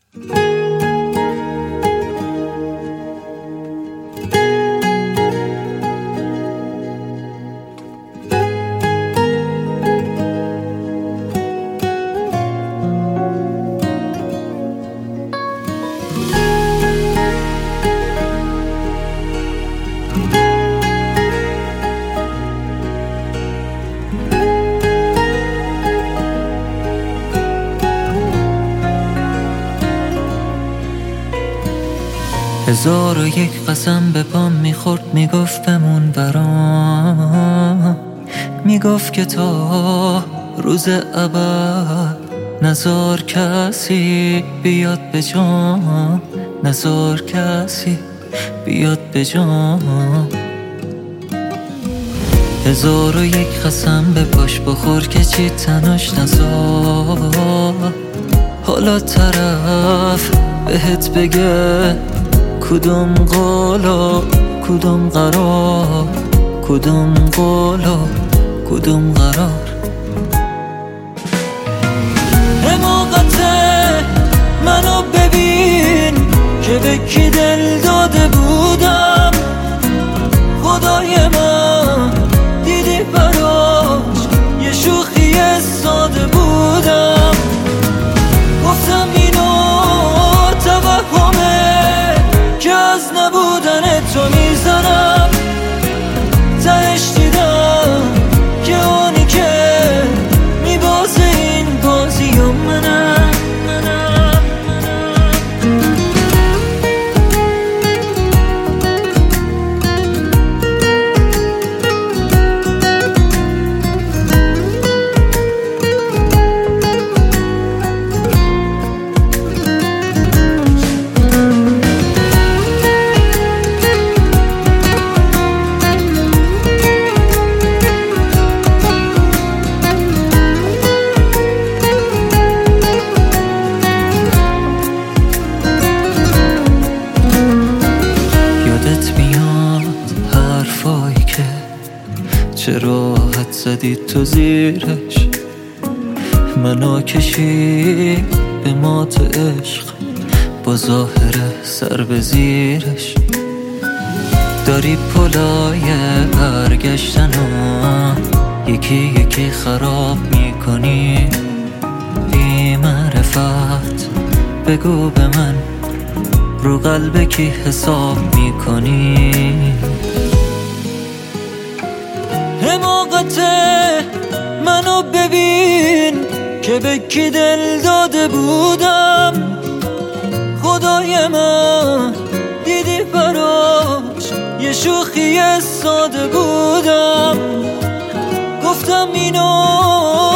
هزار و یک قسم به پام میخورد، میگفت بمون برام، میگفت که تا روز ابد نزار کسی بیاد به جام، نزار کسی بیاد به جام. هزار و یک قسم به پاش بخور که چی تناش نزار، حالا طرف بهت بگه کدوم قولا کدوم قرار، کدوم قولا کدوم قرار. حماقته منو ببین که به کی دل داده بودم، خدای من دیدی براش یه شوخی ساده بودم. گفتم اینو توهمه که از نبودن تو میزنم، تهش دیدم که اونی که میبازه این بازی و منم. چه راحت زدی تو زیرش، منو کشی به مات عشق با ظاهر سر به زیرش. داری پلای برگشتن و یکی یکی خراب میکنی، بی معرفت بگو به من رو قلب کی حساب میکنی. حماقته منو ببین که به کی دل داده بودم، خدای من دیدی براش یه شوخی ساده بودم. گفتم اینو